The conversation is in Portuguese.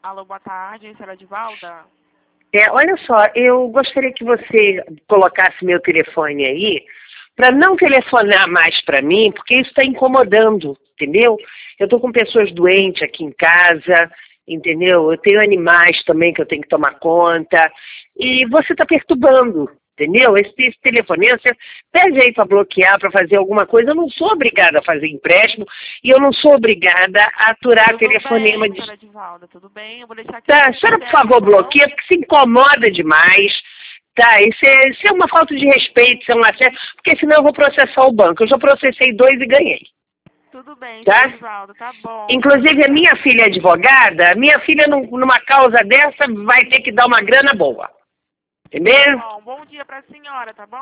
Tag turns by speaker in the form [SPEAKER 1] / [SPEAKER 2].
[SPEAKER 1] Alô, boa tarde, senhora Edivalda.
[SPEAKER 2] Olha só, eu gostaria que você colocasse meu telefone aí, para não telefonar mais para mim, porque isso está incomodando, entendeu? Eu estou com pessoas doentes aqui em casa, entendeu? Eu tenho animais também que eu tenho que tomar conta, e você está perturbando, entendeu? Esse telefonema, você pede aí para bloquear, para fazer alguma coisa. Eu não sou obrigada a fazer empréstimo e eu não sou obrigada a aturar telefonema
[SPEAKER 1] Tudo bem, senhora Edivalda, tudo bem. Eu vou deixar aqui.
[SPEAKER 2] Tá, a senhora, por favor, bloqueia, porque se incomoda demais. Tá, isso é uma falta de respeito, isso é um assédio, porque senão eu vou processar o banco. Eu já processei 2 e ganhei.
[SPEAKER 1] Tudo bem,
[SPEAKER 2] Tá?
[SPEAKER 1] senhora Edivalda, tá bom.
[SPEAKER 2] Inclusive, a minha filha é advogada, minha filha numa causa dessa vai ter que dar uma grana boa. Entendeu?
[SPEAKER 1] Bom dia pra senhora, tá bom?